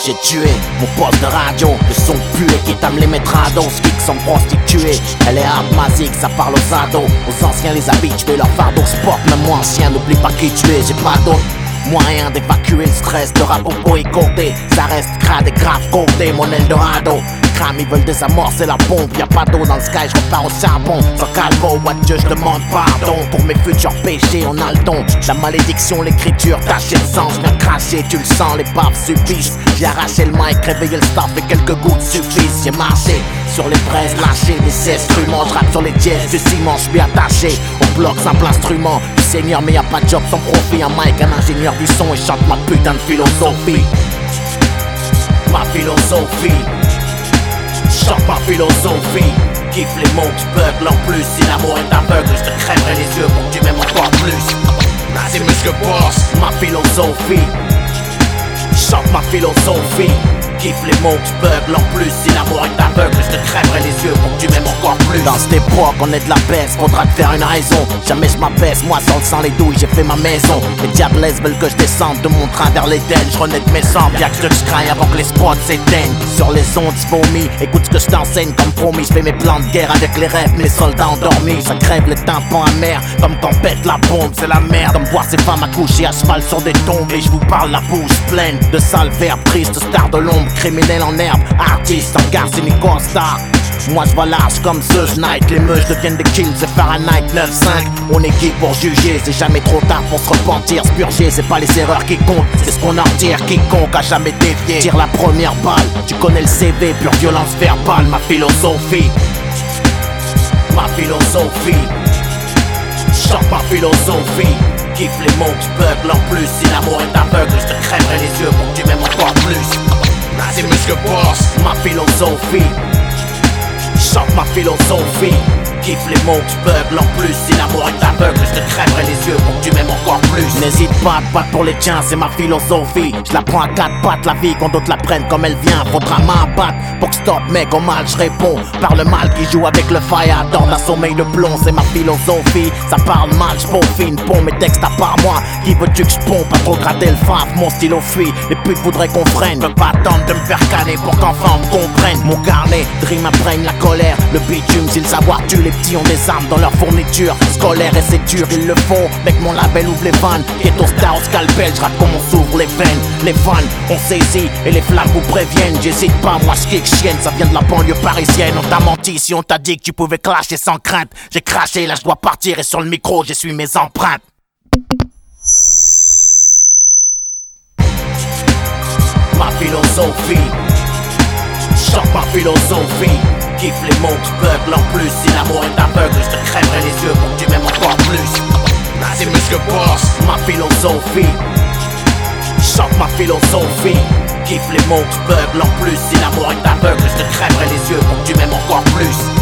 j'ai tué mon poste de radio. Le son pué qui t'aime les mettre à dos. Skick sont prostituées. Elle est hard magique, ça parle aux ados. Aux anciens les habitués, leur fardeau sport. Même moi ancien, n'oublie pas qui tu es. J'ai pas d'autre moyen d'évacuer le stress. De rap au boycotté, ça reste crade et grave côté. Mon Eldorado crame, ils veulent désamorcer la pompe. Y'a pas d'eau dans le sky, je repars au charbon. Sans calvo, what Dieu, je demande pardon. Pour mes futurs péchés, on a le don. La malédiction, l'écriture, taché de sang. Je viens cracher, tu le sens, les baffes subissent. J'ai arraché le mic, réveillé le staff et quelques gouttes suffisent. J'ai marché sur les braises, lâché des instruments. Je rappe sur les dièses du ciment, je suis attaché au bloc simple instrument du seigneur, mais y'a pas de job sans profit. Un mic, un ingénieur du son et chante ma putain de philosophie. Ma philosophie, chante ma philosophie. Kiffe les mots qui beuglent en plus. Si l'amour est aveugle, je te crèverai les yeux pour que tu m'aimes encore plus. C'est mieux que boss. Ma philosophie, chante ma philosophie. Kiffe les mots qui beuglent en plus. Si l'amour est aveugle, je te crèverai les yeux pour que tu m'aimes encore plus. Dans cette époque, on est de la baisse, faudra te faire une raison. Jamais je m'abaisse, moi sans le sang les douilles, j'ai fait ma maison. Les diablesses veulent que je descende de mon train vers l'Éden. Je renais de mes cendres, y'a que je crains avant que les spots s'éteignent. Sur les ondes, vomis, écoute ce que je t'enseigne comme promis. Je fais mes plans de guerre avec les rêves, mes soldats endormis. Ça crève les tympans amers, comme quand pète la bombe, c'est la merde. De me voir ces femmes accoucher à cheval sur des tombes. Et je vous parle la bouche pleine de sales verbes tristes, stars de l'ombre. Criminel en herbe, artiste en garde, c'est une star. Moi je vois large comme The Night. Les meuches deviennent des kills, c'est Fahrenheit 9-5. On est qui pour juger, c'est jamais trop tard pour se repentir. Se purger, c'est pas les erreurs qui comptent, c'est ce qu'on en retire. Quiconque a jamais dévié, tire la première balle. Tu connais le CV, pure violence verbale. Ma philosophie, ma philosophie, chante ma philosophie. Kiffe les mots qui beuglent en plus. Si l'amour est aveugle, je te crèverai les yeux pour que tu m'aimes encore plus. C'est mieux que boss. Ma philosophie, chante ma philosophie. Kiffe les mots qui beuglent en plus. Si l'amour est aveugle, je te crèverai les yeux pour que tu m'aimes encore plus. N'hésite pas à te battre pour les tiens, c'est ma philosophie. Je la prends à quatre pattes, la vie quand d'autres la prennent comme elle vient. Faudra m'abattre pour que stop mec, au mal je réponds. Par le mal qui joue avec le fire, adore d'un sommeil de plomb, c'est ma philosophie. Ça parle mal, j'peaufine, pond mes textes à part moi. Qui veux-tu que j'pompe, pas trop gratter le faf, mon stylo fuit. Les putes voudraient qu'on freine, veux pas attendre de me faire canner pour qu'enfin on me comprenne. Mon carnet, dream imprègne la colère. Le bitume, si le savoir tue, les petits ont des armes dans leur fourniture scolaire et c'est dur, ils le font. Mec, mon label ouvre les vannes. Ghetto star au scalpel, j'rappe comme on s'ouvre les veines. Les fans, on saisit et les flammes vous préviennent. J'hésite pas, moi j'kick chienne, ça vient de la banlieue parisienne. On t'a menti si on t'a dit que tu pouvais clasher sans crainte. J'ai craché, là je dois partir et sur le micro j'essuie mes empreintes. Ma philosophie, chante ma philosophie. Kiffe les mots qui beuglent en plus. Si l'amour est aveugle, je te crèverai les yeux pour que tu m'aimes encore plus. C'est mieux que boss. Ma philosophie, chante ma philosophie. Kiffe les mots qui beuglent en plus. Si l'amour est aveugle, je te crèverai les yeux pour que tu m'aimes encore plus.